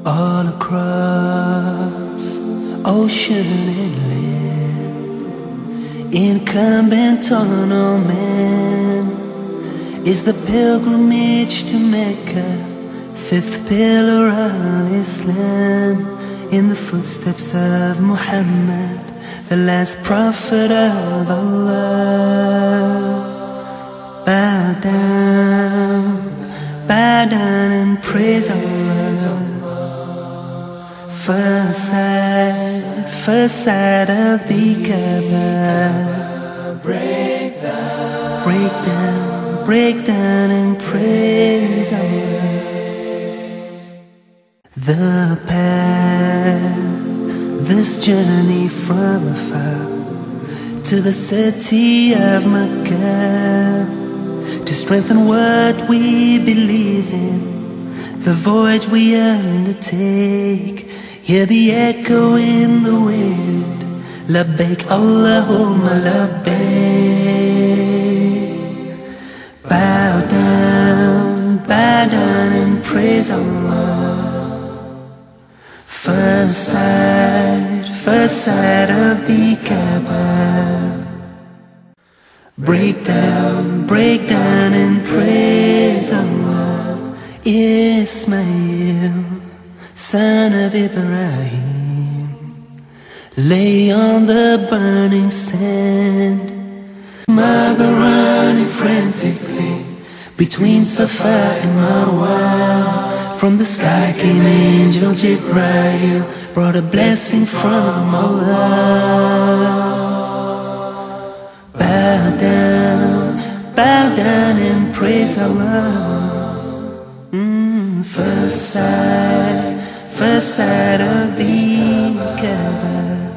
all across ocean and land, incumbent on all men is the pilgrimage to Mecca, fifth pillar of Islam, in the footsteps of Muhammad, the last prophet of Allah. Bow down and praise Allah. First sight of the Kaaba. Break down and praise Allah. The path, this journey from afar to the city of Mecca, to strengthen what we believe in, the voyage we undertake. Hear the echo in the wind, Labbaik Allahumma Labbaik. Bow down and praise Allah. First sight of the Kaaba. Break down and praise Allah. Ismail, son of Ibrahim, lay on the burning sand, mother running frantically between Safa and Marwa. From the sky came angel Jibreel, brought a blessing from Allah. Bow down and praise Allah. First sight of the Kaaba.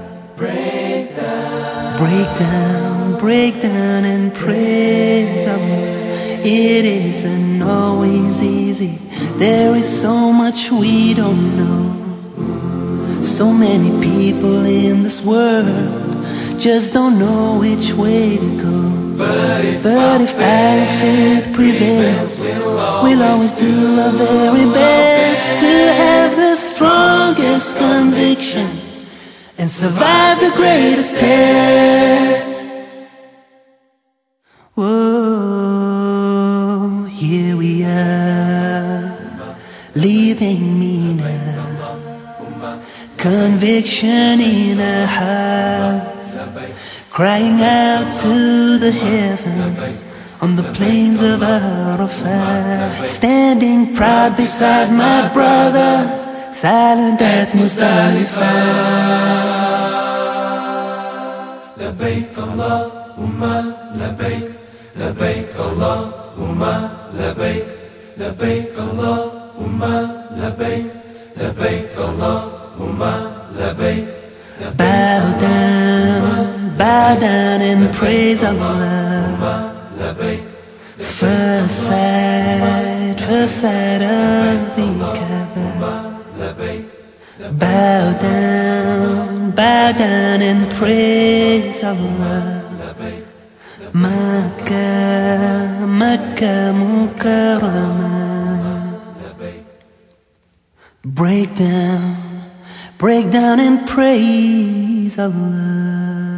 Break down and praise Allah. It isn't always easy. There is so much we don't know. So many people in this world just don't know which way to go. But if our faith prevails, we'll always do our very best to have the strongest conviction and survive the greatest test. Whoa, here we are, leaving Mina, conviction in our hearts, crying out to the heavens on the plains of Arafat, standing proud beside my brother, silent at Muzdalifah. Labbaik Allahumma labbaik, labbaik Allahumma labbaik, labbaik Allahumma labbaik, labbaik Allahumma labbaik. Bow down and praise Allah. First sight of the Kaaba. Bow down and praise Allah. Makkah Mukarramah. Break down and praise Allah.